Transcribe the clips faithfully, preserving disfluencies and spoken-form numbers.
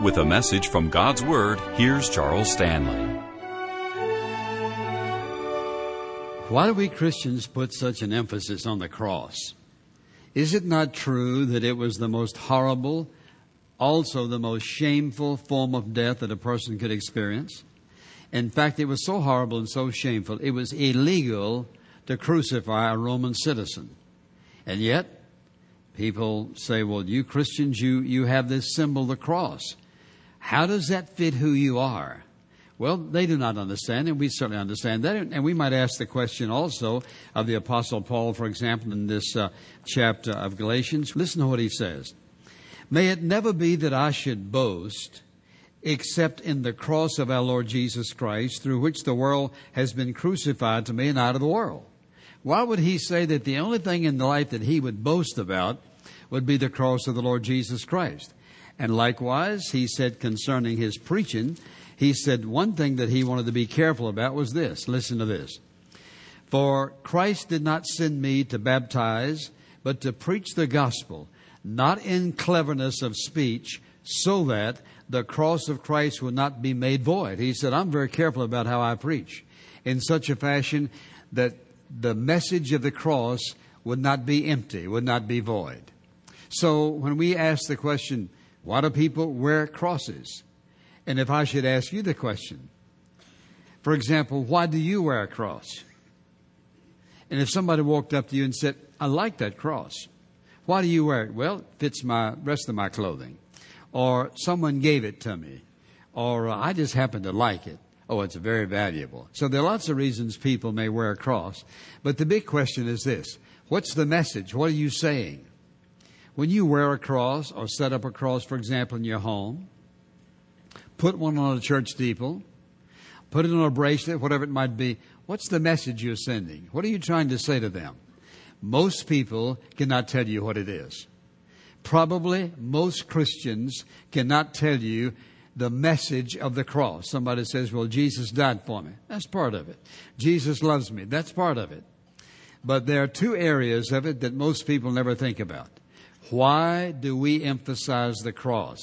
With a message from God's Word, here's Charles Stanley. Why do we Christians put such an emphasis on the cross? Is it not true that it was the most horrible, also the most shameful form of death that a person could experience? In fact, it was so horrible and so shameful, it was illegal to crucify a Roman citizen. And yet, people say, well, you Christians, you, you have this symbol, the cross. How does that fit who you are? Well, they do not understand, and we certainly understand that. And we might ask the question also of the Apostle Paul, for example, in this uh, chapter of Galatians. Listen to what he says. May it never be that I should boast except in the cross of our Lord Jesus Christ, through which the world has been crucified to me and I to the world. Why would he say that the only thing in life that he would boast about would be the cross of the Lord Jesus Christ? And likewise, he said concerning his preaching, he said one thing that he wanted to be careful about was this. Listen to this. For Christ did not send me to baptize, but to preach the gospel, not in cleverness of speech, so that the cross of Christ would not be made void. He said, I'm very careful about how I preach in such a fashion that the message of the cross would not be empty, would not be void. So when we ask the question, why do people wear crosses? And if I should ask you the question, for example, why do you wear a cross? And if somebody walked up to you and said, I like that cross. Why do you wear it? Well, it fits my rest of my clothing. Or someone gave it to me. Or uh, I just happen to like it. Oh, it's very valuable. So there are lots of reasons people may wear a cross. But the big question is this. What's the message? What are you saying? When you wear a cross or set up a cross, for example, in your home, put one on a church steeple, put it on a bracelet, whatever it might be, what's the message you're sending? What are you trying to say to them? Most people cannot tell you what it is. Probably most Christians cannot tell you the message of the cross. Somebody says, well, Jesus died for me. That's part of it. Jesus loves me. That's part of it. But there are two areas of it that most people never think about. Why do we emphasize the cross?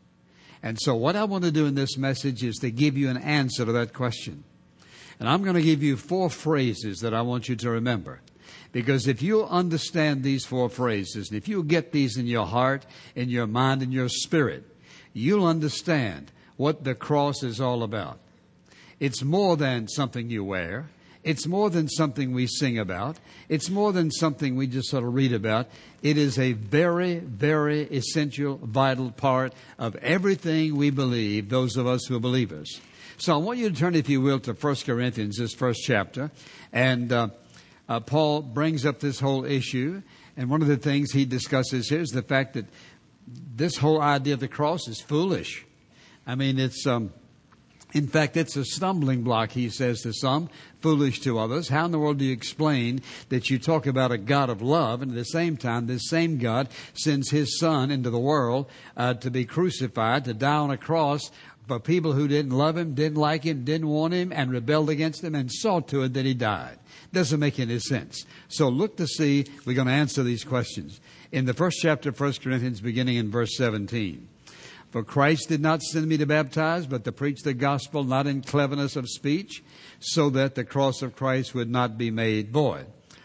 And so what I want to do in this message is to give you an answer to that question. And I'm going to give you four phrases that I want you to remember. Because if you understand these four phrases, and if you get these in your heart, in your mind, in your spirit, you'll understand what the cross is all about. It's more than something you wear. It's more than something we sing about. It's more than something we just sort of read about. It is a very, very essential, vital part of everything we believe, those of us who are believers. So I want you to turn, if you will, to First Corinthians, this first chapter. And uh, uh, Paul brings up this whole issue. And one of the things he discusses here is the fact that this whole idea of the cross is foolish. I mean, it's... Um, In fact, it's a stumbling block, he says to some, foolish to others. How in the world do you explain that you talk about a God of love, and at the same time, this same God sends His Son into the world uh, to be crucified, to die on a cross for people who didn't love Him, didn't like Him, didn't want Him, and rebelled against Him, and saw to it that He died? Doesn't make any sense. So look to see, we're going to answer these questions. In the first chapter of First Corinthians, beginning in verse seventeen. For Christ did not send me to baptize, but to preach the gospel, not in cleverness of speech, so that the cross of Christ would not be made void.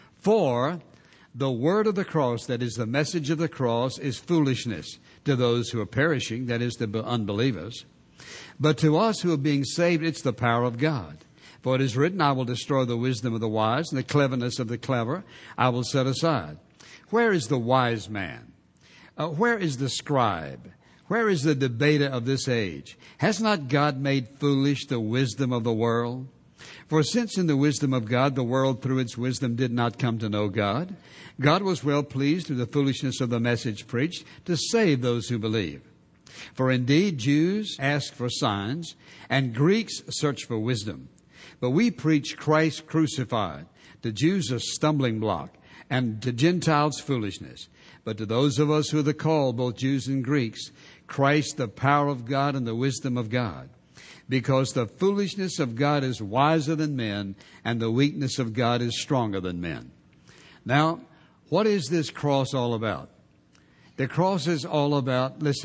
For the word of the cross, that is the message of the cross, is foolishness to those who are perishing, that is the unbelievers. But to us who are being saved, it's the power of God. For it is written, I will destroy the wisdom of the wise, and the cleverness of the clever I will set aside. Where is the wise man? Uh, where is the scribe? Where is the debater of this age? Has not God made foolish the wisdom of the world? For since in the wisdom of God, the world through its wisdom did not come to know God, God was well pleased through the foolishness of the message preached to save those who believe. For indeed, Jews ask for signs, and Greeks search for wisdom. But we preach Christ crucified, to Jews a stumbling block, and to Gentiles foolishness. But to those of us who are the called, both Jews and Greeks, Christ the power of God and the wisdom of God. Because the foolishness of God is wiser than men, and the weakness of God is stronger than men. Now, what is this cross all about? The cross is all about, listen,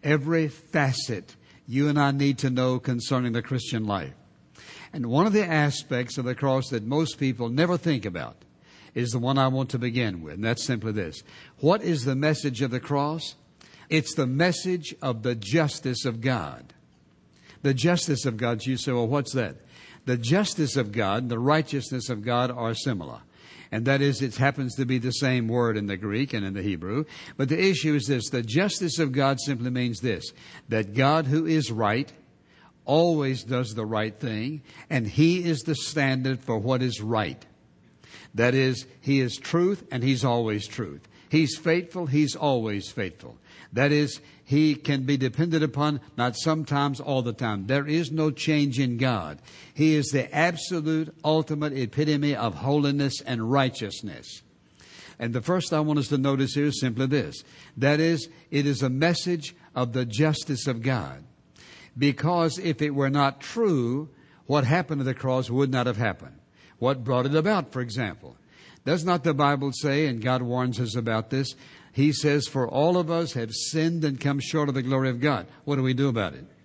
every facet you and I need to know concerning the Christian life. And one of the aspects of the cross that most people never think about is the one I want to begin with, and that's simply this. What is the message of the cross? It's the message of the justice of God. The justice of God. You say, well, what's that? The justice of God and the righteousness of God are similar. And that is, it happens to be the same word in the Greek and in the Hebrew. But the issue is this. The justice of God simply means this, that God, who is right, always does the right thing, and He is the standard for what is right. That is, He is truth, and He's always truth. He's faithful, He's always faithful. That is, He can be depended upon, not sometimes, all the time. There is no change in God. He is the absolute, ultimate epitome of holiness and righteousness. And the first I want us to notice here is simply this. That is, it is a message of the justice of God. Because if it were not true, what happened to the cross would not have happened. What brought it about, for example? Does not the Bible say, and God warns us about this, He says, for all of us have sinned and come short of the glory of God. What do we do about it?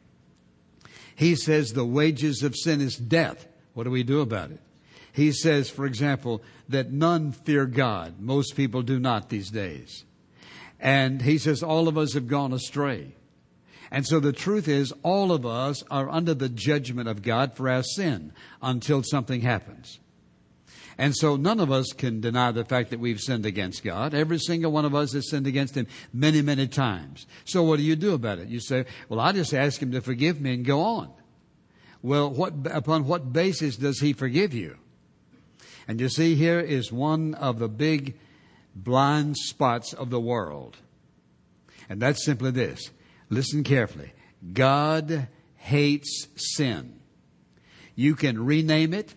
He says the wages of sin is death. What do we do about it? He says, for example, that none fear God. Most people do not these days. And He says all of us have gone astray. And so the truth is, all of us are under the judgment of God for our sin until something happens. And so none of us can deny the fact that we've sinned against God. Every single one of us has sinned against Him many, many times. So what do you do about it? You say, well, I just ask Him to forgive me and go on. Well, what, upon what basis does He forgive you? And you see, here is one of the big blind spots of the world. And that's simply this. Listen carefully. God hates sin. You can rename it.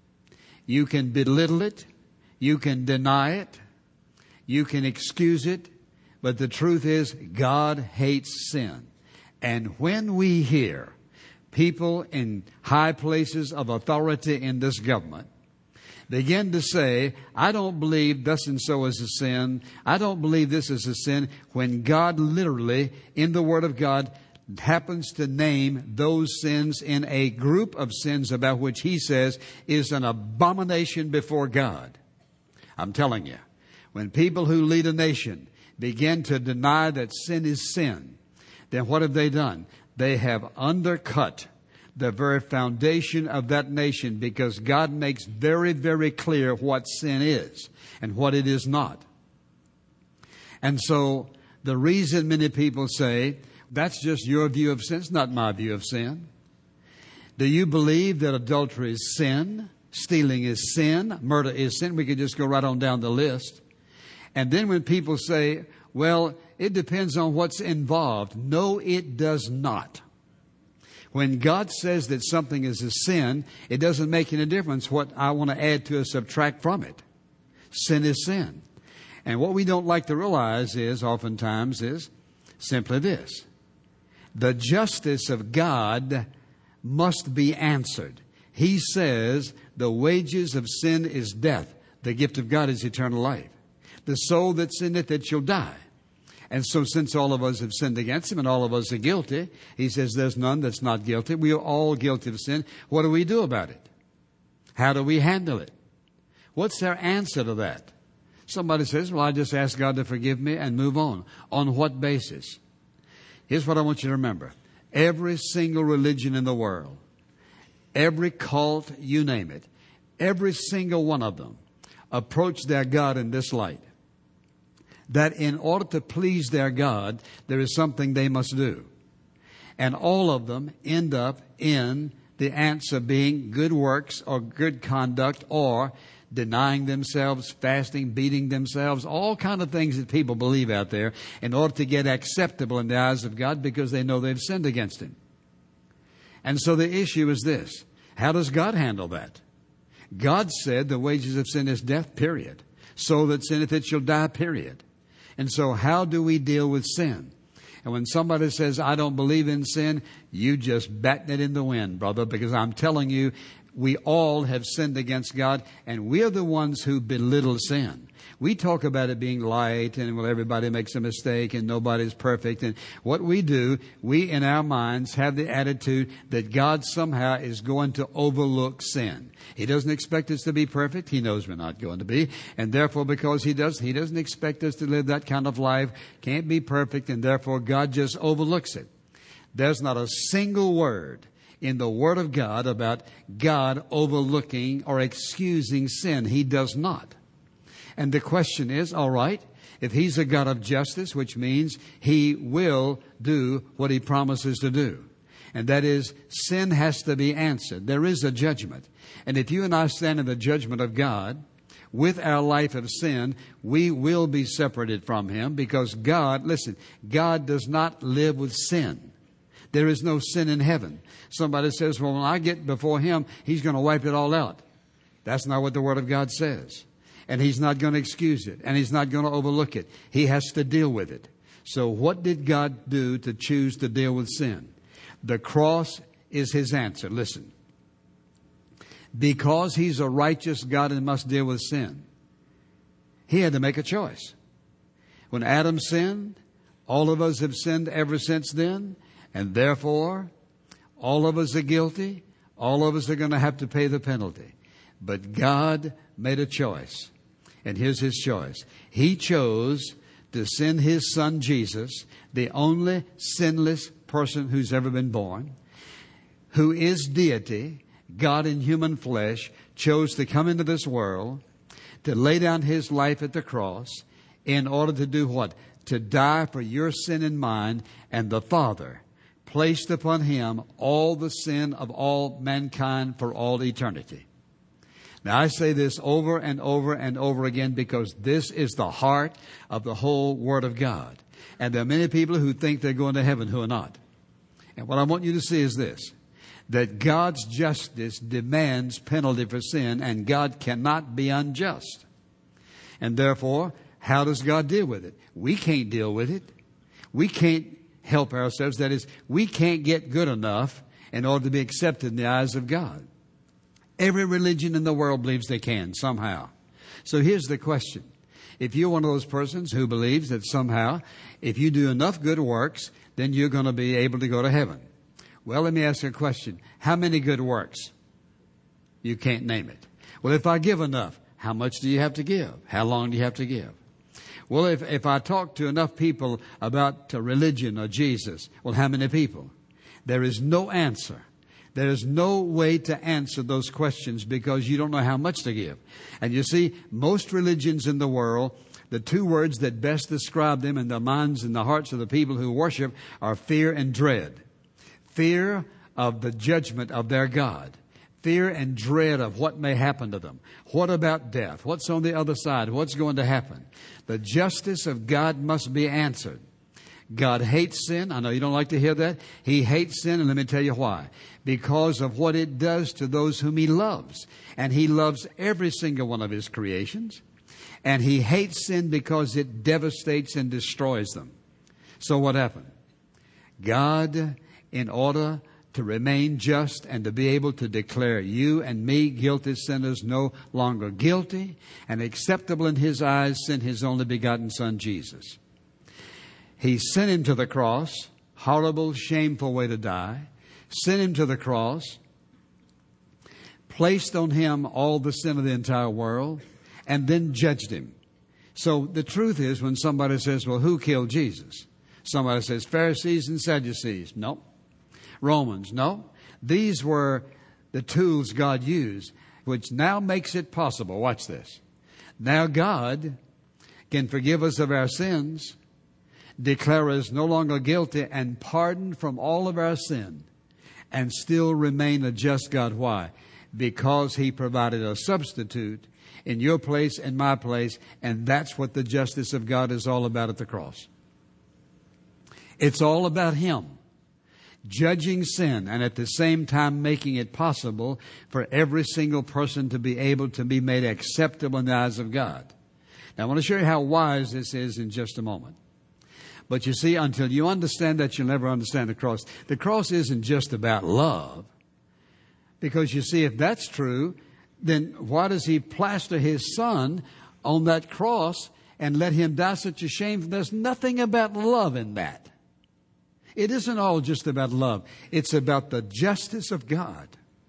You can belittle it. You can deny it. You can excuse it. But the truth is, God hates sin. And when we hear people in high places of authority in this government begin to say, I don't believe thus and so is a sin. I don't believe this is a sin. When God literally, in the Word of God, happens to name those sins in a group of sins about which He says is an abomination before God. I'm telling you, when people who lead a nation begin to deny that sin is sin, then what have they done? They have undercut the very foundation of that nation, because God makes very, very clear what sin is and what it is not. And so the reason many people say, that's just your view of sin, it's not my view of sin. Do you believe that adultery is sin? Stealing is sin? Murder is sin? We could just go right on down the list. And then when people say, well, it depends on what's involved. No, it does not. When God says that something is a sin, it doesn't make any difference what I want to add to or subtract from it. Sin is sin. And what we don't like to realize is, oftentimes, is simply this. The justice of God must be answered. He says the wages of sin is death. The gift of God is eternal life. The soul that sinneth, it shall die. And so since all of us have sinned against Him and all of us are guilty, He says there's none that's not guilty. We are all guilty of sin. What do we do about it? How do we handle it? What's their answer to that? Somebody says, well, I just ask God to forgive me and move on. On what basis? Here's what I want you to remember. Every single religion in the world, every cult, you name it, every single one of them approach their God in this light. That in order to please their God, there is something they must do. And all of them end up in the answer being good works or good conduct or denying themselves, fasting, beating themselves, all kind of things that people believe out there in order to get acceptable in the eyes of God because they know they've sinned against Him. And so the issue is this. How does God handle that? God said the wages of sin is death, period. So that sinneth it shall die, period. And so how do we deal with sin? And when somebody says, I don't believe in sin, you just batting it in the wind, brother, because I'm telling you, We all have sinned against God, and we're the ones who belittle sin. We talk about it being light, and well, everybody makes a mistake, and nobody's perfect. And what we do, we in our minds have the attitude that God somehow is going to overlook sin. He doesn't expect us to be perfect. He knows we're not going to be. And therefore, because He does, He doesn't expect us to live that kind of life, can't be perfect, and therefore God just overlooks it. There's not a single word in the Word of God about God overlooking or excusing sin. He does not. And the question is, all right, if He's a God of justice, which means He will do what He promises to do. And that is, sin has to be answered. There is a judgment. And if you and I stand in the judgment of God, with our life of sin, we will be separated from Him, because God, listen, God does not live with sin. There is no sin in heaven. Somebody says, well, when I get before Him, He's going to wipe it all out. That's not what the Word of God says. And He's not going to excuse it. And He's not going to overlook it. He has to deal with it. So what did God do to choose to deal with sin? The cross is His answer. Listen. Because He's a righteous God and must deal with sin, He had to make a choice. When Adam sinned, all of us have sinned ever since then. And therefore, all of us are guilty. All of us are going to have to pay the penalty. But God made a choice. And here's His choice. He chose to send His Son Jesus, the only sinless person who's ever been born, who is deity, God in human flesh, chose to come into this world, to lay down His life at the cross in order to do what? To die for your sin and mine. And the Father placed upon Him all the sin of all mankind for all eternity. Now, I say this over and over and over again because this is the heart of the whole Word of God. And there are many people who think they're going to heaven who are not. And what I want you to see is this, that God's justice demands penalty for sin, and God cannot be unjust. And therefore, how does God deal with it? We can't deal with it. We can't help ourselves. That is, we can't get good enough in order to be accepted in the eyes of God. Every religion in the world believes they can somehow. So here's the question. If you're one of those persons who believes that somehow, if you do enough good works, then you're going to be able to go to heaven. Well, let me ask you a question. How many good works? You can't name it. Well, if I give enough, how much do you have to give? How long do you have to give? Well, if, if I talk to enough people about uh, religion or Jesus, well, how many people? There is no answer. There is no way to answer those questions because you don't know how much to give. And you see, most religions in the world, the two words that best describe them in the minds and the hearts of the people who worship are fear and dread. Fear of the judgment of their God. Fear and dread of what may happen to them. What about death? What's on the other side? What's going to happen? The justice of God must be answered. God hates sin. I know you don't like to hear that. He hates sin, and let me tell you why. Because of what it does to those whom He loves. And He loves every single one of His creations. And He hates sin because it devastates and destroys them. So what happened? God, in order to remain just and to be able to declare you and me, guilty sinners, no longer guilty and acceptable in His eyes, sent His only begotten Son, Jesus. He sent Him to the cross, horrible, shameful way to die, sent Him to the cross, placed on Him all the sin of the entire world, and then judged Him. So the truth is, when somebody says, well, who killed Jesus? Somebody says, Pharisees and Sadducees. No. Romans. No. These were the tools God used, which now makes it possible. Watch this. Now God can forgive us of our sins, declare us no longer guilty, and pardon from all of our sin, and still remain a just God. Why? Because He provided a substitute in your place and my place, and that's what the justice of God is all about at the cross. It's all about Him judging sin and at the same time making it possible for every single person to be able to be made acceptable in the eyes of God. Now, I want to show you how wise this is in just a moment. But you see, until you understand that, you'll never understand the cross. The cross isn't just about love. Because you see, if that's true, then why does he plaster his son on that cross and let him die such a shame? There's nothing about love in that. It isn't all just about love. It's about the justice of God.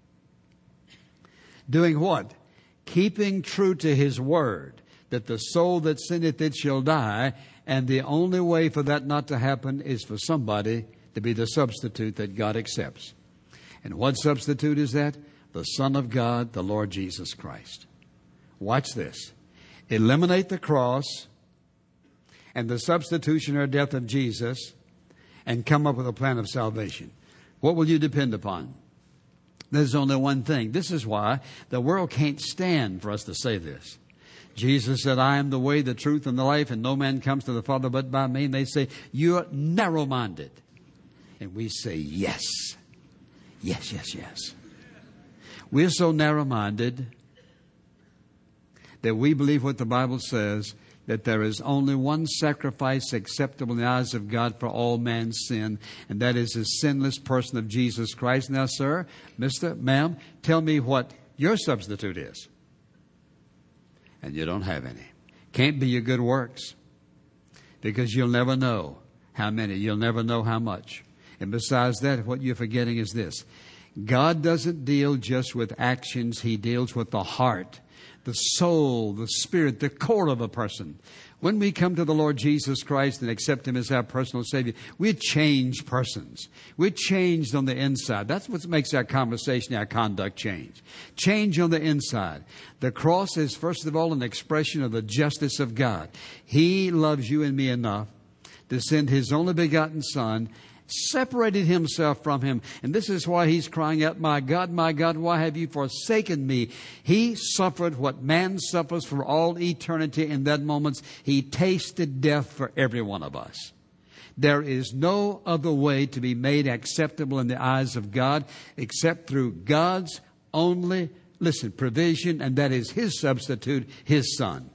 Doing what? Keeping true to his word, that the soul that sinneth it shall die. And the only way for that not to happen is for somebody to be the substitute that God accepts. And what substitute is that? The Son of God, the Lord Jesus Christ. Watch this. Eliminate the cross and the substitution or death of Jesus and come up with a plan of salvation. What will you depend upon? There's only one thing. This is why the world can't stand for us to say this. Jesus said, I am the way, the truth, and the life, and no man comes to the Father but by me. And they say, you're narrow-minded. And we say, yes. Yes, yes, yes. We're so narrow-minded that we believe what the Bible says, that there is only one sacrifice acceptable in the eyes of God for all man's sin, and that is the sinless person of Jesus Christ. Now, sir, mister, ma'am, tell me what your substitute is. And you don't have any. Can't be your good works, because you'll never know how many. You'll never know how much. And besides that, what you're forgetting is this. God doesn't deal just with actions. He deals with the heart, the soul, the spirit, the core of a person. When we come to the Lord Jesus Christ and accept Him as our personal Savior, we're changed persons. We're changed on the inside. That's what makes our conversation, our conduct change. Change on the inside. The cross is, first of all, an expression of the justice of God. He loves you and me enough to send His only begotten Son, separated Himself from Him. And this is why He's crying out, my God, my God, why have you forsaken me? He suffered what man suffers for all eternity in that moment. He tasted death for every one of us. There is no other way to be made acceptable in the eyes of God except through God's only, listen, provision, and that is His substitute, His Son.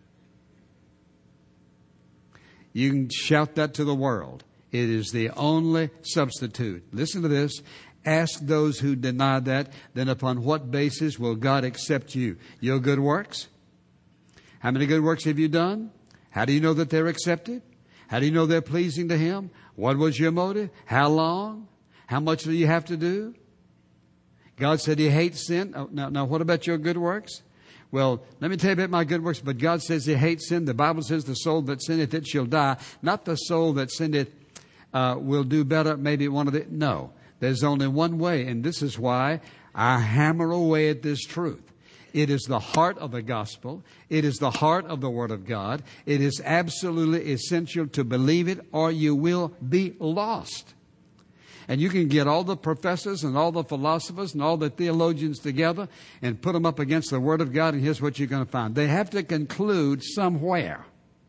You can shout that to the world. It is the only substitute. Listen to this. Ask those who deny that, then upon what basis will God accept you? Your good works? How many good works have you done? How do you know that they're accepted? How do you know they're pleasing to Him? What was your motive? How long? How much do you have to do? God said He hates sin. Oh, now, now, what about your good works? Well, let me tell you about my good works. But God says He hates sin. The Bible says the soul that sinneth, it shall die. Not the soul that sinneth Uh, will do better, maybe one of the... No, there's only one way, and this is why I hammer away at this truth. It is the heart of the gospel. It is the heart of the Word of God. It is absolutely essential to believe it, or you will be lost. And you can get all the professors and all the philosophers and all the theologians together and put them up against the Word of God, and here's what you're going to find. They have to conclude somewhere.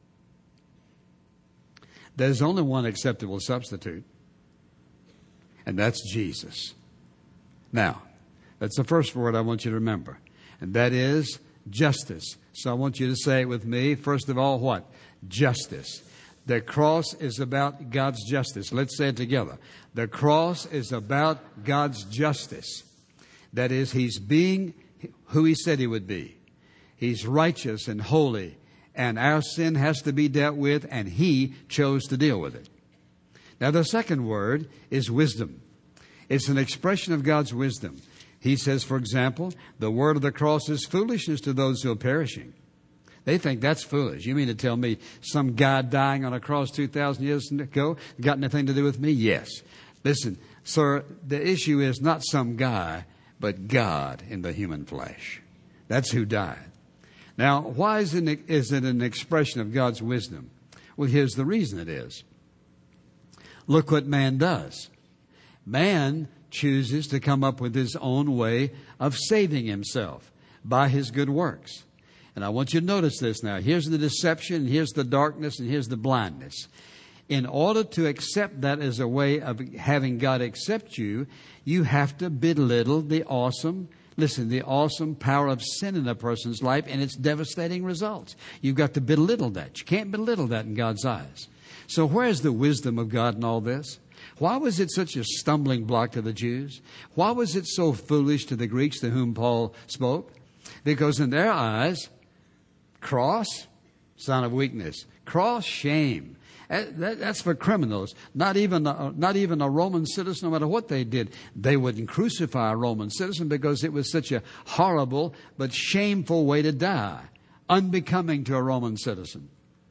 There's only one acceptable substitute, and that's Jesus. Now, that's the first word I want you to remember, and that is justice. So I want you to say it with me. First of all, what? Justice. The cross is about God's justice. Let's say it together. The cross is about God's justice. That is, He's being who He said He would be. He's righteous and holy. And our sin has to be dealt with, and He chose to deal with it. Now, the second word is wisdom. It's an expression of God's wisdom. He says, for example, the word of the cross is foolishness to those who are perishing. They think that's foolish. You mean to tell me some guy dying on a cross two thousand years ago got anything to do with me? Yes. Listen, sir, the issue is not some guy, but God in the human flesh. That's who died. Now, why is it, is it an expression of God's wisdom? Well, here's the reason it is. Look what man does. Man chooses to come up with his own way of saving himself by his good works. And I want you to notice this now. Here's the deception, and here's the darkness, and here's the blindness. In order to accept that as a way of having God accept you, you have to belittle the awesome Listen, the awesome power of sin in a person's life and its devastating results. You've got to belittle that. You can't belittle that in God's eyes. So where's the wisdom of God in all this? Why was it such a stumbling block to the Jews? Why was it so foolish to the Greeks to whom Paul spoke? Because in their eyes, cross, sign of weakness. Cross, shame. That's for criminals. Not even a, not even a Roman citizen, no matter what they did, they wouldn't crucify a Roman citizen because it was such a horrible but shameful way to die, unbecoming to a Roman citizen.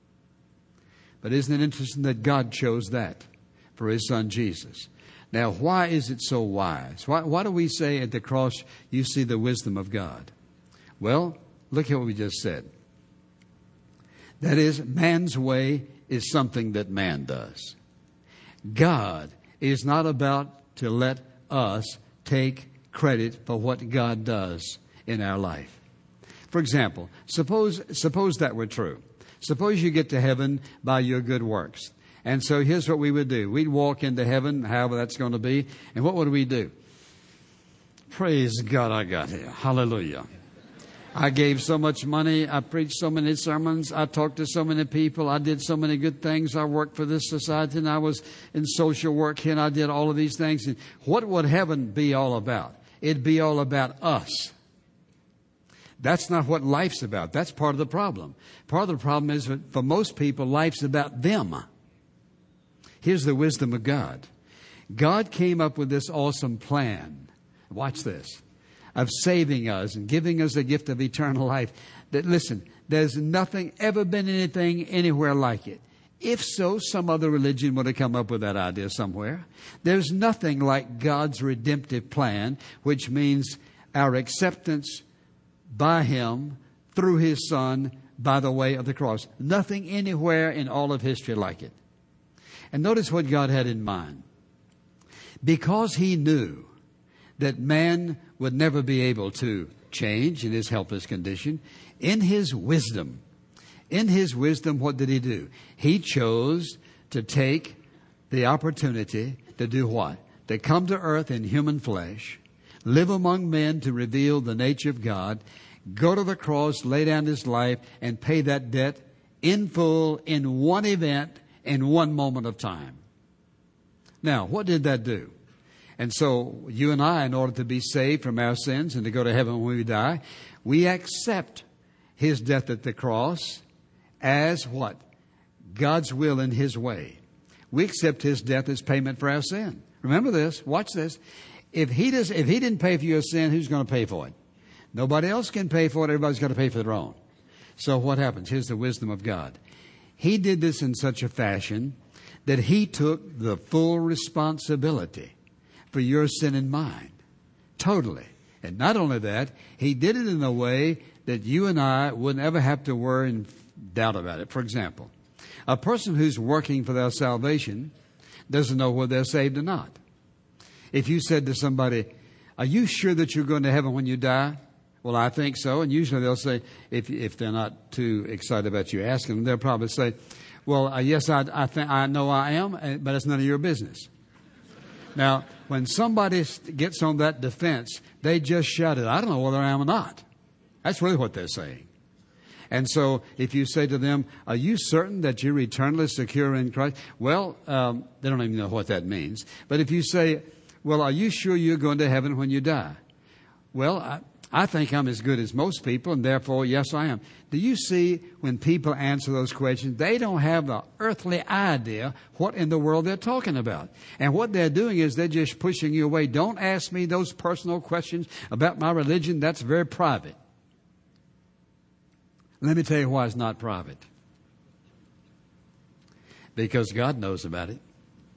But isn't it interesting that God chose that for His Son Jesus? Now, why is it so wise? Why, why do we say at the cross you see the wisdom of God? Well, look at what we just said. That is, man's way is something that man does. God is not about to let us take credit for what God does in our life. For example, suppose suppose that were true. Suppose you get to heaven by your good works. And so here's what we would do. We'd walk into heaven, however that's going to be, and what would we do? Praise God, I got here. Hallelujah. I gave so much money. I preached so many sermons. I talked to so many people. I did so many good things. I worked for this society, and I was in social work here, and I did all of these things. And what would heaven be all about? It'd be all about us. That's not what life's about. That's part of the problem. Part of the problem is that for most people, life's about them. Here's the wisdom of God. God came up with this awesome plan. Watch this. Of saving us and giving us the gift of eternal life. That, listen, there's nothing, ever been anything anywhere like it. If so, some other religion would have come up with that idea somewhere. There's nothing like God's redemptive plan, which means our acceptance by Him through His Son by the way of the cross. Nothing anywhere in all of history like it. And notice what God had in mind. Because He knew that man would never be able to change in his helpless condition, in His wisdom, in His wisdom, what did He do? He chose to take the opportunity to do what? To come to earth in human flesh, live among men to reveal the nature of God, go to the cross, lay down His life, and pay that debt in full in one event, in one moment of time. Now, what did that do? And so you and I, in order to be saved from our sins and to go to heaven when we die, we accept His death at the cross as what? God's will in His way. We accept His death as payment for our sin. Remember this. Watch this. If He does, if He didn't pay for your sin, who's going to pay for it? Nobody else can pay for it. Everybody's got to pay for their own. So what happens? Here's the wisdom of God. He did this in such a fashion that He took the full responsibility for your sin and mine. Totally. And not only that, He did it in a way that you and I wouldn't ever have to worry and doubt about it. For example, a person who's working for their salvation doesn't know whether they're saved or not. If you said to somebody, are you sure that you're going to heaven when you die? Well, I think so. And usually they'll say, if if they're not too excited about you asking them, they'll probably say, well, uh, yes, I I, think, I know I am, but it's none of your business. Now, when somebody gets on that defense, they just shout it, I don't know whether I am or not. That's really what they're saying. And so if you say to them, are you certain that you're eternally secure in Christ? Well, um, they don't even know what that means. But if you say, well, are you sure you're going to heaven when you die? Well, I, I think I'm as good as most people, and therefore, yes, I am. Do you see when people answer those questions, they don't have the earthly idea what in the world they're talking about. And what they're doing is they're just pushing you away. Don't ask me those personal questions about my religion. That's very private. Let me tell you why it's not private. Because God knows about it.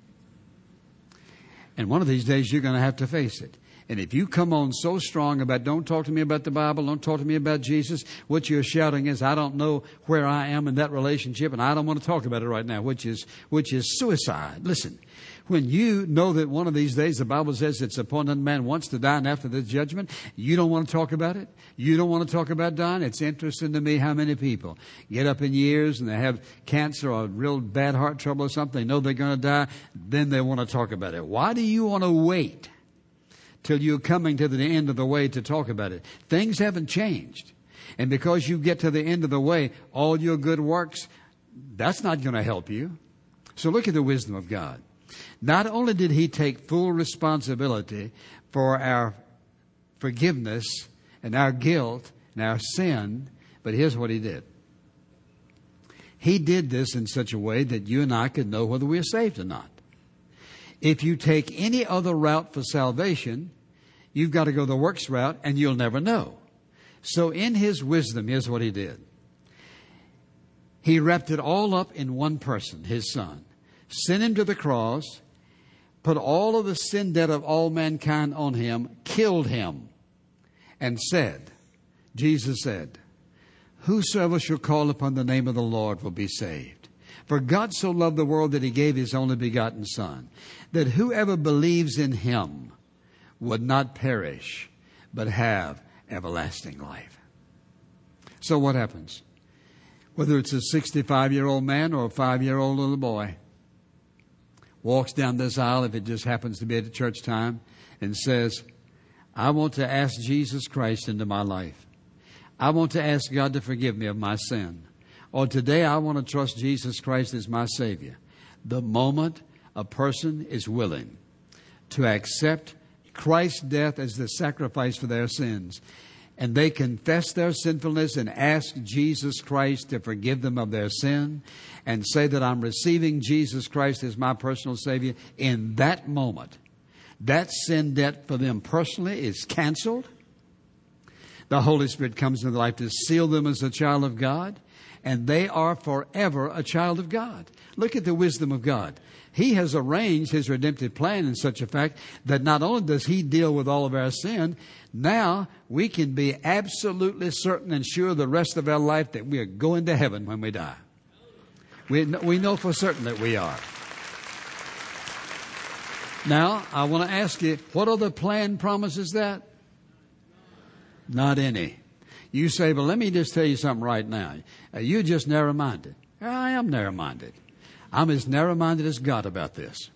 And one of these days you're going to have to face it. And if you come on so strong about, don't talk to me about the Bible, don't talk to me about Jesus, what you're shouting is, I don't know where I am in that relationship, and I don't want to talk about it right now, which is which is suicide. Listen, when you know that one of these days the Bible says it's appointed man wants to die, and after the judgment, you don't want to talk about it. You don't want to talk about dying. It's interesting to me how many people get up in years and they have cancer or real bad heart trouble or something. They know they're going to die. Then they want to talk about it. Why do you want to wait till you're coming to the end of the way to talk about it? Things haven't changed. And because you get to the end of the way, all your good works, that's not going to help you. So look at the wisdom of God. Not only did he take full responsibility for our forgiveness and our guilt and our sin, but here's what he did. He did this in such a way that you and I could know whether we are saved or not. If you take any other route for salvation, you've got to go the works route and you'll never know. So in his wisdom, here's what he did. He wrapped it all up in one person, his son. Sent him to the cross, put all of the sin debt of all mankind on him, killed him, and said, Jesus said, whosoever shall call upon the name of the Lord will be saved. For God so loved the world that he gave his only begotten Son, that whoever believes in him would not perish, but have everlasting life. So what happens? Whether it's a sixty-five-year-old man or a five-year-old little boy, walks down this aisle, if it just happens to be at a church time, and says, I want to ask Jesus Christ into my life. I want to ask God to forgive me of my sin. Or today I want to trust Jesus Christ as my Savior. The moment a person is willing to accept Christ's death as the sacrifice for their sins, and they confess their sinfulness and ask Jesus Christ to forgive them of their sin and say that I'm receiving Jesus Christ as my personal Savior, in that moment, that sin debt for them personally is canceled. The Holy Spirit comes into their life to seal them as a child of God, and they are forever a child of God. Look at the wisdom of God. He has arranged his redemptive plan in such a fact that not only does he deal with all of our sin, now we can be absolutely certain and sure the rest of our life that we are going to heaven when we die. We, we know for certain that we are. Now, I want to ask you, what other plan promises that? Not any. You say, but let me just tell you something right now. Uh, you're just narrow-minded. I am narrow-minded. I'm as narrow-minded as God about this.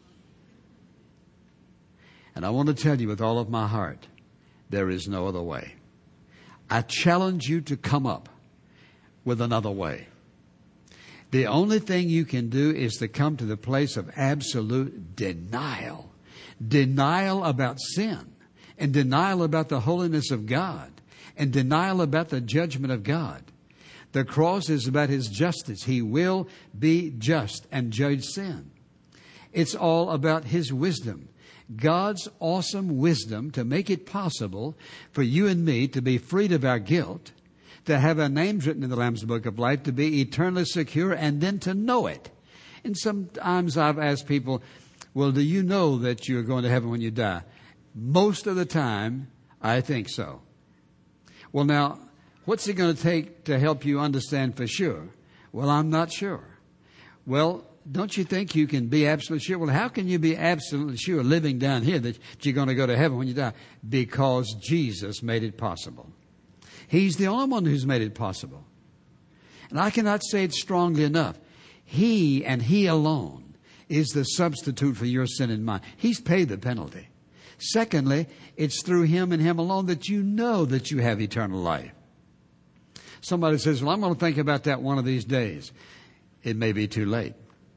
And I want to tell you with all of my heart, there is no other way. I challenge you to come up with another way. The only thing you can do is to come to the place of absolute denial. Denial about sin, and denial about the holiness of God, and denial about the judgment of God. The cross is about his justice. He will be just and judge sin. It's all about his wisdom. God's awesome wisdom to make it possible for you and me to be freed of our guilt, to have our names written in the Lamb's Book of Life, to be eternally secure, and then to know it. And sometimes I've asked people, well, do you know that you're going to heaven when you die? Most of the time, I think so. Well, now, what's it going to take to help you understand for sure? Well, I'm not sure. Well, don't you think you can be absolutely sure? Well, how can you be absolutely sure living down here that you're going to go to heaven when you die? Because Jesus made it possible. He's the only one who's made it possible. And I cannot say it strongly enough. He and He alone is the substitute for your sin and mine. He's paid the penalty. Secondly, it's through Him and Him alone that you know that you have eternal life. Somebody says, well, I'm going to think about that one of these days. It may be too late.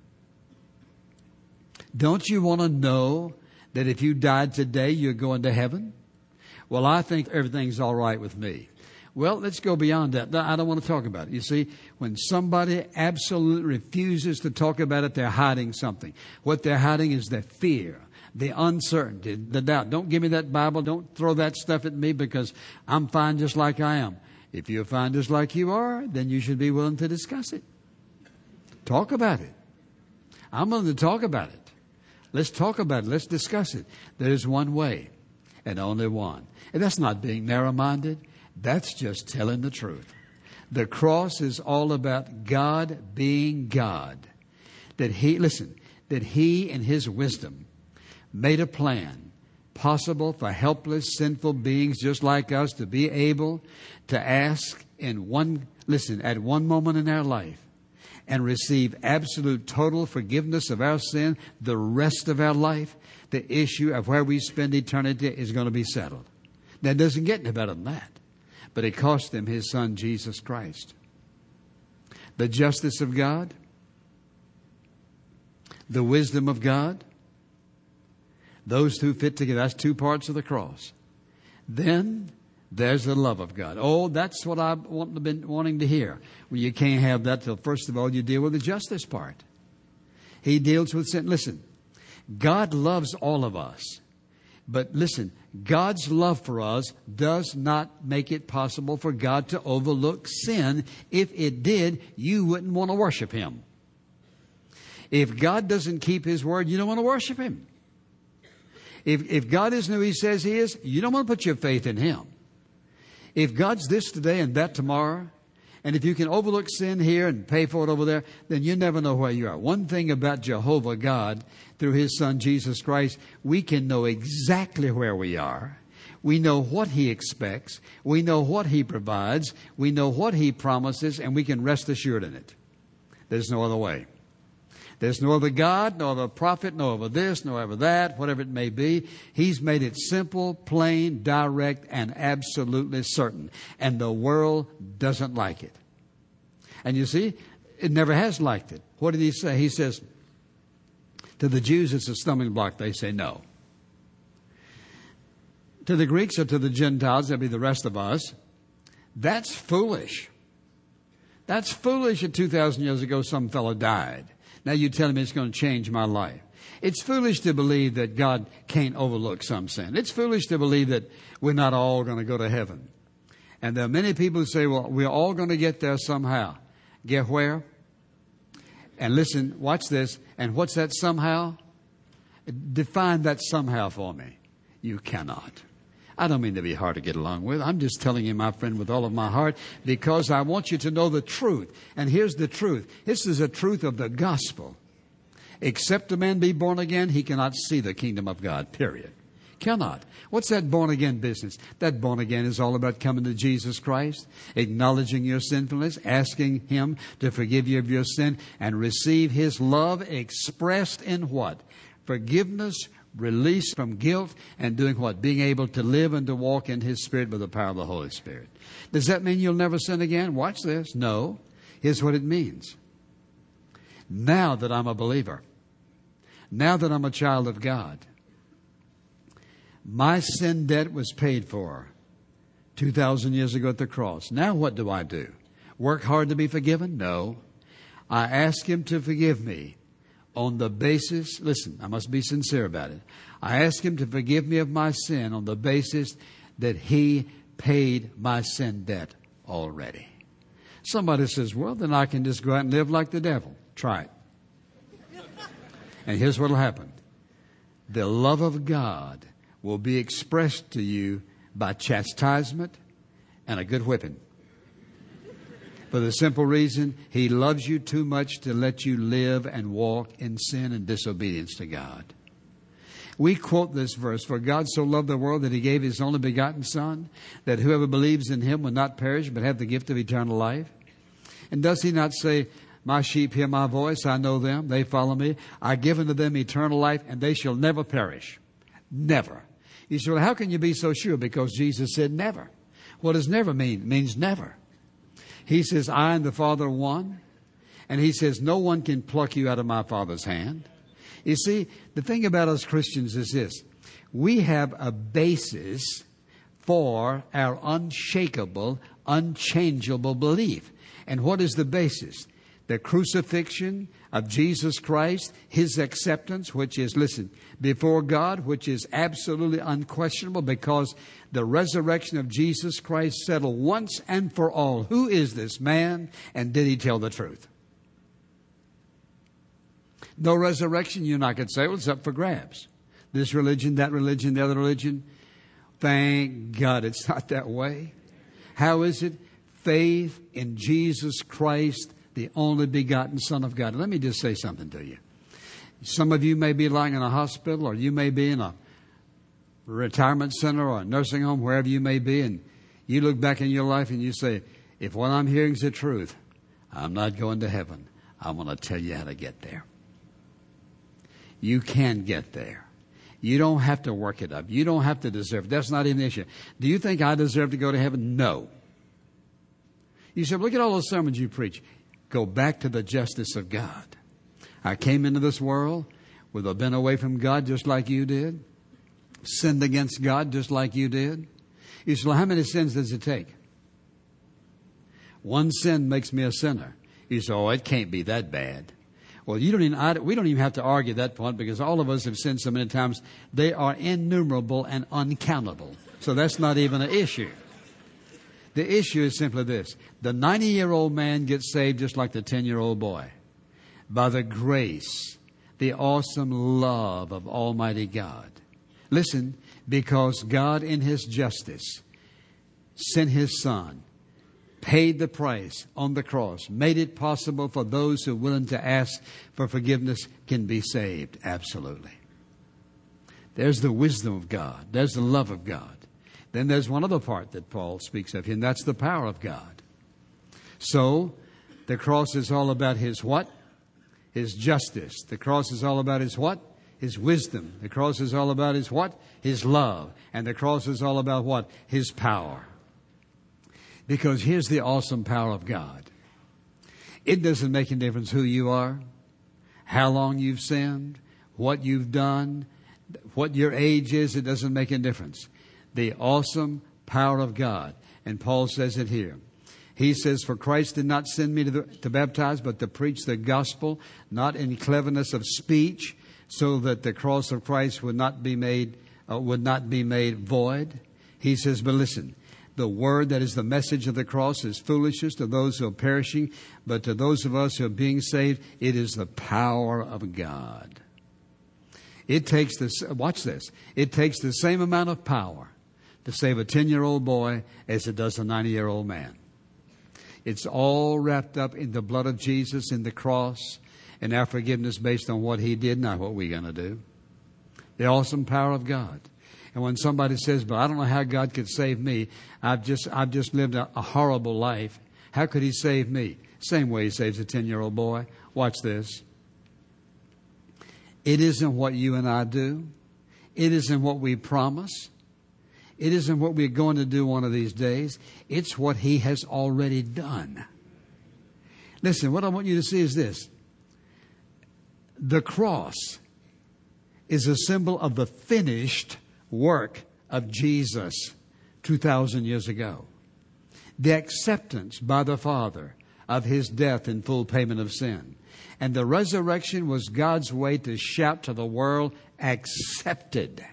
Don't you want to know that if you died today, you're going to heaven? Well, I think everything's all right with me. Well, let's go beyond that. I don't want to talk about it. You see, when somebody absolutely refuses to talk about it, they're hiding something. What they're hiding is their fear, the uncertainty, the doubt. Don't give me that Bible. Don't throw that stuff at me because I'm fine just like I am. If you're fine just like you are, then you should be willing to discuss it. Talk about it. I'm willing to talk about it. Let's talk about it. Let's discuss it. There's one way and only one. And that's not being narrow-minded. That's just telling the truth. The cross is all about God being God. That He, listen, that He in His wisdom made a plan possible for helpless, sinful beings just like us to be able to ask in one, listen, at one moment in our life and receive absolute total forgiveness of our sin the rest of our life. The issue of where we spend eternity is going to be settled. Now, it doesn't get any better than that. But it cost them His Son, Jesus Christ. The justice of God, the wisdom of God, Those two fit together. That's two parts of the cross. Then there's the love of God. Oh, that's what I've been wanting to hear. Well, you can't have that till first of all you deal with the justice part. He deals with sin. Listen, God loves all of us. But listen, God's love for us does not make it possible for God to overlook sin. If it did, you wouldn't want to worship Him. If God doesn't keep His word, you don't want to worship Him. If, if God isn't who He says He is, you don't want to put your faith in Him. If God's this today and that tomorrow, and if you can overlook sin here and pay for it over there, then you never know where you are. One thing about Jehovah God, through His Son Jesus Christ, we can know exactly where we are. We know what He expects. We know what He provides. We know what He promises, and we can rest assured in it. There's no other way. There's no other God, no other prophet, no other this, no other that, whatever it may be. He's made it simple, plain, direct, and absolutely certain. And the world doesn't like it. And you see, it never has liked it. What did He say? He says, to the Jews it's a stumbling block. They say no. To the Greeks or to the Gentiles, that'll be the rest of us, that's foolish. That's foolish that two thousand years ago some fellow died. Now you tell me it's going to change my life. It's foolish to believe that God can't overlook some sin. It's foolish to believe that we're not all going to go to heaven. And there are many people who say, well, we're all going to get there somehow. Get where? And listen, watch this. And what's that somehow? Define that somehow for me. You cannot. I don't mean to be hard to get along with. I'm just telling you, my friend, with all of my heart, because I want you to know the truth. And here's the truth. This is a truth of the gospel. Except a man be born again, he cannot see the kingdom of God, period. Cannot. What's that born again business? That born again is all about coming to Jesus Christ, acknowledging your sinfulness, asking Him to forgive you of your sin, and receive His love expressed in what? Forgiveness, release from guilt, and doing what? Being able to live and to walk in His Spirit with the power of the Holy Spirit. Does that mean you'll never sin again? Watch this. No. Here's what it means. Now that I'm a believer, now that I'm a child of God, my sin debt was paid for two thousand years ago at the cross. Now what do I do? Work hard to be forgiven? No. I ask Him to forgive me on the basis, listen, I must be sincere about it. I ask Him to forgive me of my sin on the basis that He paid my sin debt already. Somebody says, well, then I can just go out and live like the devil. Try it. And here's what will happen. The love of God will be expressed to you by chastisement and a good whipping. For the simple reason, He loves you too much to let you live and walk in sin and disobedience to God. We quote this verse, for God so loved the world that He gave His only begotten Son, that whoever believes in Him will not perish but have the gift of eternal life. And does He not say, my sheep hear my voice, I know them, they follow me. I give unto them eternal life, and they shall never perish. Never. You say, well, how can you be so sure? Because Jesus said never. What does never mean? It means never. He says, I and the Father are one. And He says, no one can pluck you out of my Father's hand. You see, the thing about us Christians is this. We have a basis for our unshakable, unchangeable belief. And what is the basis? The crucifixion of Jesus Christ, His acceptance, which is, listen, before God, which is absolutely unquestionable because the resurrection of Jesus Christ settled once and for all. Who is this man, and did He tell the truth? No resurrection, you're not going to say, well, it's up for grabs. This religion, that religion, the other religion. Thank God it's not that way. How is it? Faith in Jesus Christ, the only begotten Son of God. Let me just say something to you. Some of you may be lying in a hospital, or you may be in a retirement center or a nursing home, wherever you may be, and you look back in your life and you say, if what I'm hearing is the truth, I'm not going to heaven. I'm going to tell you how to get there. You can get there. You don't have to work it up. You don't have to deserve it. That's not even the issue. Do you think I deserve to go to heaven? No. You say, look at all those sermons you preach. Go back to the justice of God. I came into this world with a bent away from God just like you did. sinned against God just like you did? You say, well, how many sins does it take? One sin makes me a sinner. You say, oh, it can't be that bad. Well, you don't even, I, we don't even have to argue that point because all of us have sinned so many times. They are innumerable and uncountable. So that's not even an issue. The issue is simply this. The ninety-year-old man gets saved just like the ten-year-old boy. By the grace, the awesome love of Almighty God. Listen, because God in His justice sent His Son, paid the price on the cross, made it possible for those who are willing to ask for forgiveness can be saved. Absolutely. There's the wisdom of God. There's the love of God. Then there's one other part that Paul speaks of, and that's the power of God. So, the cross is all about His what? His justice. The cross is all about His what? His wisdom. The cross is all about His what? His love. And the cross is all about what? His power. Because here's the awesome power of God. It doesn't make any difference who you are, how long you've sinned, what you've done, what your age is. It doesn't make any difference. The awesome power of God. And Paul says it here. He says, for Christ did not send me to, the, to baptize, but to preach the gospel, not in cleverness of speech, so that the cross of Christ would not be made, uh, would not be made void. He says, but listen, the word that is the message of the cross is foolishness to those who are perishing, but to those of us who are being saved, it is the power of God. It takes this, watch this, it takes the same amount of power to save a ten-year-old boy as it does a ninety-year-old man. It's all wrapped up in the blood of Jesus, in the cross, and our forgiveness based on what He did, not what we're going to do. The awesome power of God. And when somebody says, but I don't know how God could save me. I've just I've just lived a, a horrible life. How could He save me? Same way He saves a ten-year-old boy. Watch this. It isn't what you and I do. It isn't what we promise. It isn't what we're going to do one of these days. It's what He has already done. Listen, what I want you to see is this. The cross is a symbol of the finished work of Jesus two thousand years ago. The acceptance by the Father of His death in full payment of sin. And the resurrection was God's way to shout to the world, accepted.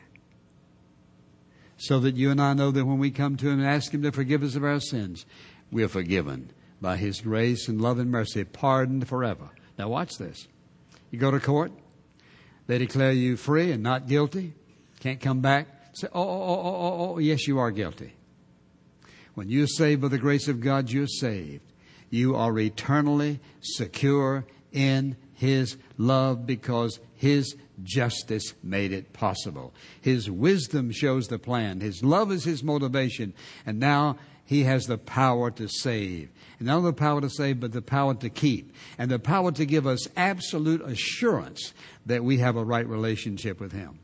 So that you and I know that when we come to Him and ask Him to forgive us of our sins, we are forgiven by His grace and love and mercy, pardoned forever. Now watch this. You go to court, they declare you free and not guilty. Can't come back. Say, oh, oh, oh, oh, oh, oh, yes, you are guilty. When you're saved by the grace of God, you're saved. You are eternally secure in His love because His justice made it possible. His wisdom shows the plan. His love is His motivation. And now He has the power to save. And not only the power to save, but the power to keep. And the power to give us absolute assurance that we have a right relationship with Him.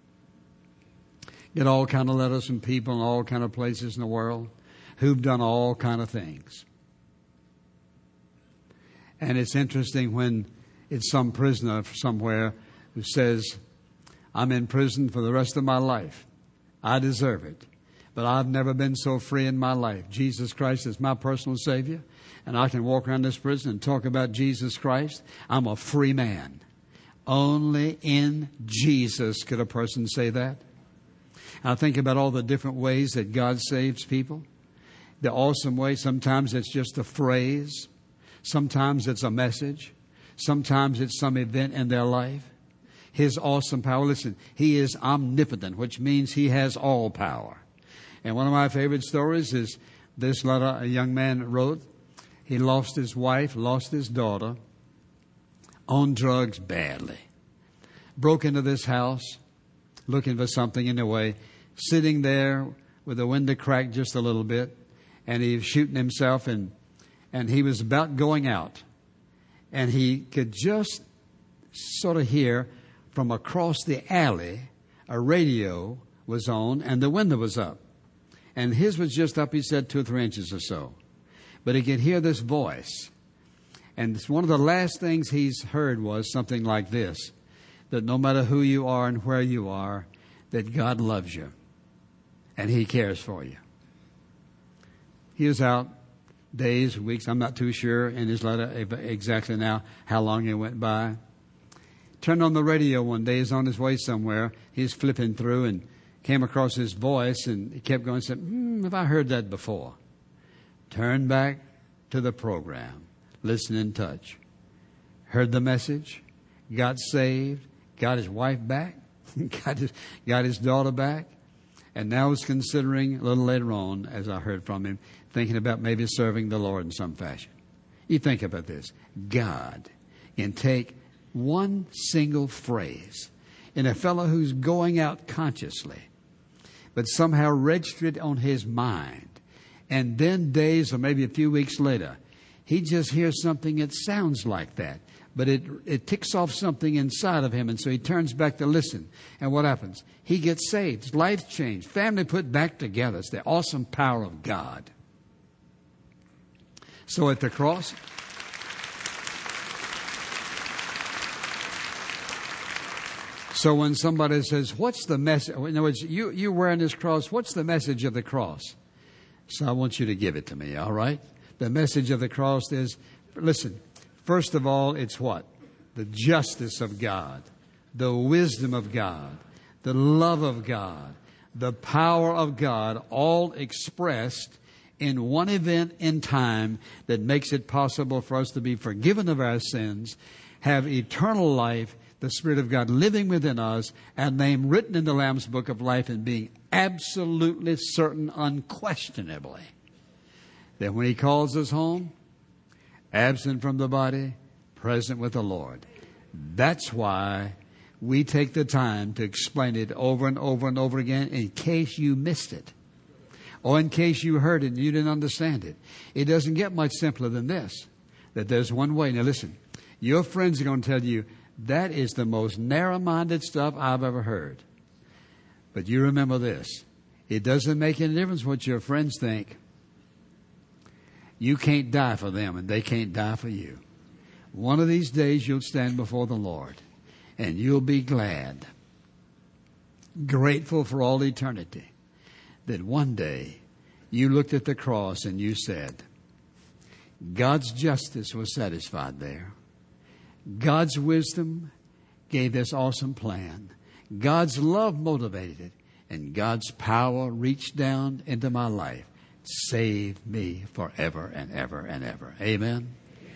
Get all kind of letters from people in all kind of places in the world who've done all kind of things. And it's interesting when it's some prisoner somewhere who says, I'm in prison for the rest of my life. I deserve it. But I've never been so free in my life. Jesus Christ is my personal Savior. And I can walk around this prison and talk about Jesus Christ. I'm a free man. Only in Jesus could a person say that. I think about all the different ways that God saves people. The awesome way, sometimes it's just a phrase. Sometimes it's a message. Sometimes it's some event in their life. His awesome power. Listen, He is omnipotent, which means He has all power. And one of my favorite stories is this letter a young man wrote. He lost his wife, lost his daughter, on drugs badly. Broke into this house, looking for something in the way, sitting there with the window cracked just a little bit, and he was shooting himself, and and he was about going out. And he could just sort of hear from across the alley, a radio was on, and the window was up. And his was just up, he said, two or three inches or so. But he could hear this voice. And one of the last things he's heard was something like this, that no matter who you are and where you are, that God loves you and He cares for you. He was out days, weeks, I'm not too sure in his letter exactly now how long it went by. Turned on the radio one day, he's on his way somewhere. He's flipping through and came across his voice, and he kept going and said, hmm, have I heard that before? Turned back to the program, Listen in Touch. Heard the message, got saved, got his wife back, got his, got his daughter back, and now was considering a little later on, as I heard from him, thinking about maybe serving the Lord in some fashion. You think about this. God can take one single phrase in a fellow who's going out consciously, but somehow register it on his mind. And then days or maybe a few weeks later, he just hears something that sounds like that. But it it ticks off something inside of him, and so he turns back to listen. And what happens? He gets saved. His life changed. Family put back together. It's the awesome power of God. So at the cross, so when somebody says, what's the message? In other words, you, you're wearing this cross. What's the message of the cross? So I want you to give it to me, all right? The message of the cross is, listen, first of all, it's what? The justice of God, the wisdom of God, the love of God, the power of God, all expressed in one event in time that makes it possible for us to be forgiven of our sins, have eternal life, the Spirit of God living within us, and name written in the Lamb's Book of Life, and being absolutely certain, unquestionably, that when He calls us home, absent from the body, present with the Lord. That's why we take the time to explain it over and over and over again in case you missed it, or in case you heard it and you didn't understand it. It doesn't get much simpler than this, that there's one way. Now listen, your friends are going to tell you, that is the most narrow-minded stuff I've ever heard. But you remember this. It doesn't make any difference what your friends think. You can't die for them, and they can't die for you. One of these days you'll stand before the Lord, and you'll be glad, grateful for all eternity, that one day you looked at the cross and you said, God's justice was satisfied there. God's wisdom gave this awesome plan. God's love motivated it. And God's power reached down into my life. Saved me forever and ever and ever. Amen.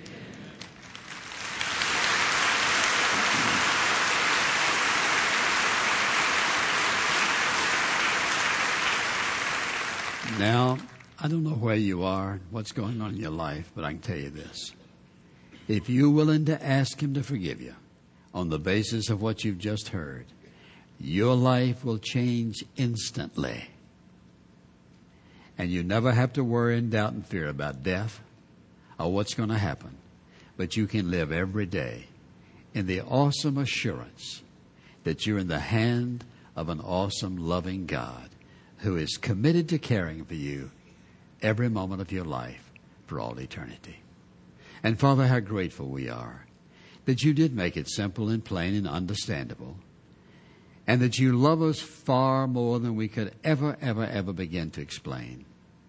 Now, I don't know where you are, what's going on in your life, but I can tell you this. If you're willing to ask Him to forgive you on the basis of what you've just heard, your life will change instantly. And you never have to worry and doubt and fear about death or what's going to happen. But you can live every day in the awesome assurance that you're in the hand of an awesome, loving God who is committed to caring for you every moment of your life for all eternity. And Father, how grateful we are that you did make it simple and plain and understandable, and that you love us far more than we could ever, ever, ever begin to explain.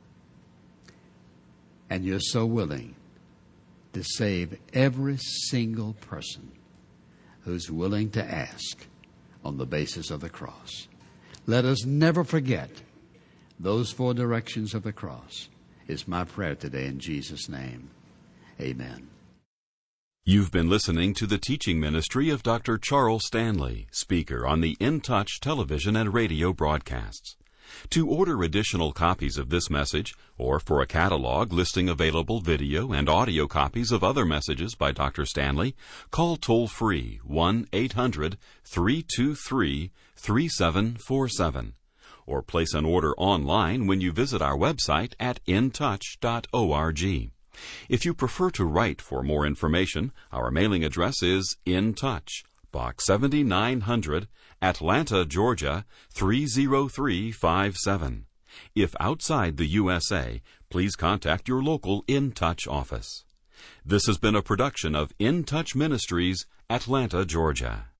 And you're so willing to save every single person who's willing to ask on the basis of the cross. Let us never forget those four directions of the cross. Is my prayer today in Jesus' name. Amen. You've been listening to the teaching ministry of Doctor Charles Stanley, speaker on the In Touch television and radio broadcasts. To order additional copies of this message, or for a catalog listing available video and audio copies of other messages by Doctor Stanley, call toll-free one eight hundred three two three three seven four seven, or place an order online when you visit our website at in touch dot org. If you prefer to write for more information, our mailing address is In Touch, Box seventy-nine hundred, Atlanta, Georgia, three zero three five seven. If outside the U S A, please contact your local In Touch office. This has been a production of In Touch Ministries, Atlanta, Georgia.